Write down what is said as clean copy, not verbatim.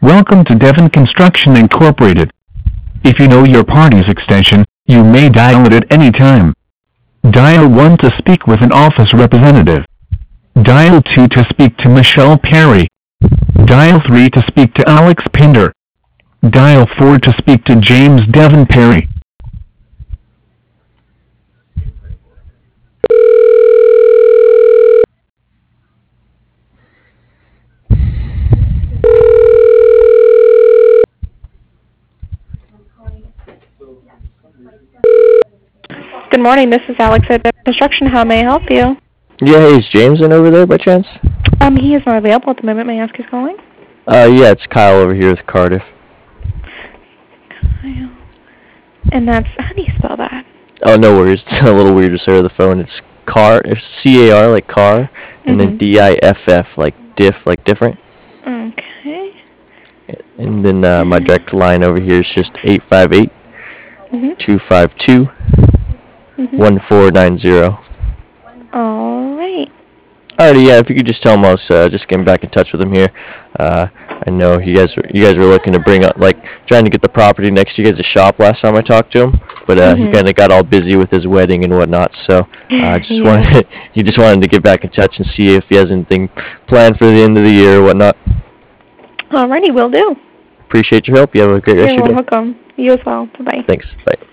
Welcome to Devon Construction Incorporated. If you know your party's extension, you may dial it at any time. Dial 1 to speak with an office representative. Dial 2 to speak to Michelle Perry. Dial 3 to speak to Alex Pinder. Dial 4 to speak to James Devon Perry. Good morning, this is Alex at Devon Construction. How may I help you? Yeah, hey, is James in over there by chance? He is not available at the moment. May I ask who's calling? Yeah, it's Kyle over here with Cardiff. Kyle. And that's, how do you spell that? Oh, no worries. It's a little weird to say over the phone. It's C-A-R, like car, and then D-I-F-F, like diff, like different. Okay. And then my direct line over here is just 858-252-1490. All right. Alrighty, yeah, if you could just tell him I was just getting back in touch with him here. I know you guys were looking to bring up, like, trying to get the property next to you guys' shop last time I talked to him, but he kind of got all busy with his wedding and whatnot, so he just wanted to get back in touch and see if he has anything planned for the end of the year or whatnot. Alrighty, will do. Appreciate your help. You have a great rest of your day. You're welcome. You as well. Bye-bye. Thanks. Bye.